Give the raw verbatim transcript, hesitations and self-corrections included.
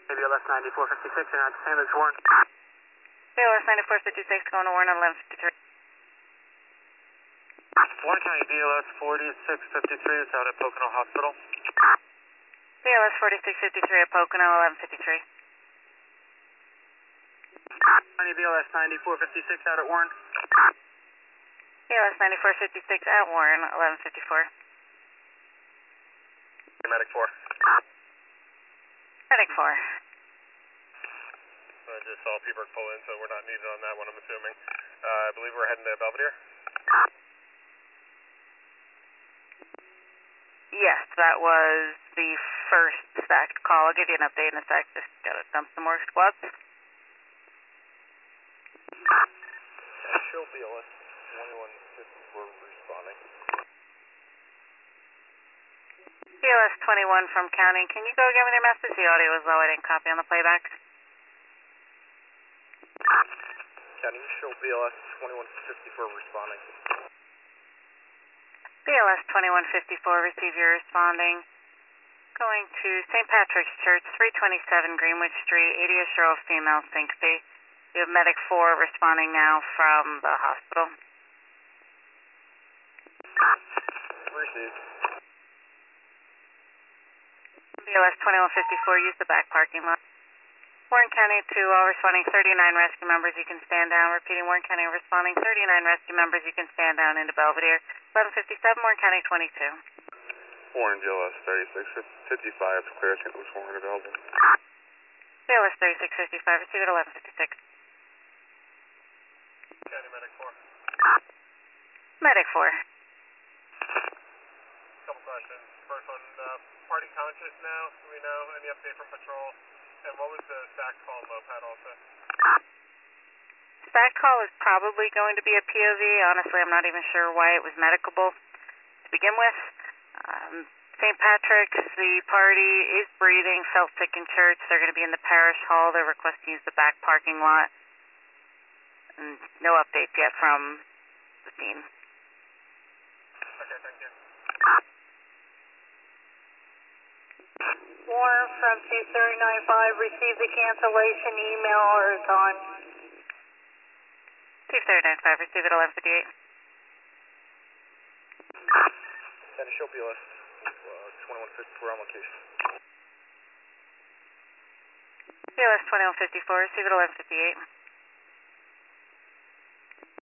A B L S ninety-four fifty-six, you're not Saint Luke's Warren. B L S ninety-four fifty-six going to Warren at eleven fifty-three. Warren County B L S forty-six fifty-three is out at Pocono Hospital. B L S forty-six fifty-three at Pocono, eleven fifty-three. County B L S ninety-four fifty-six out at Warren. B L S ninety-four fifty-six at Warren, eleven fifty-four. Medic four. Medic four. I just saw Peaburg pull in, so we're not needed on that one, I'm assuming. Uh, I believe we're heading to Belvedere. Yes, that was the first stacked call. I'll give you an update in a sec. Just gotta dump some more squads. Show B L S twenty-one fifty-four responding. B L S twenty-one from county. Can you go give me their message? The audio was low. I didn't copy on the playback. County, show B L S twenty-one fifty-four responding. B L S twenty-one fifty-four, receive your responding. Going to Saint Patrick's Church, three twenty-seven Greenwich Street, eighty-ish row of female syncope. You have Medic four responding now from the hospital. Received. B L S twenty-one fifty-four, use the back parking lot. Warren County to all responding thirty-nine rescue members, you can stand down. Repeating, Warren County responding thirty-nine rescue members, you can stand down into Belvedere. eleven fifty-seven, Warren County twenty-two. Warren B L S thirty-six fifty-five, clear Saint Louis Warren available. B L S thirty-six fifty-five, receive at eleven fifty-six. County Medic four. Medic four. Couple questions. First one, uh, party conscious now, do we know? Any update from patrol? And what was the stack call in Moped also? Stack call is probably going to be a P O V. Honestly, I'm not even sure why it was medicable to begin with. Um, Saint Patrick's, the party is breathing, felt sick in church. They're going to be in the parish hall. They're requesting to use the back parking lot. And no updates yet from the scene. Okay, thank you. Warren from two three nine five, received the cancellation email or time. two three nine five, receive at eleven fifty-eight. County, show B L S uh, twenty-one fifty-four on location. B L S twenty-one fifty-four, receive at eleven fifty-eight.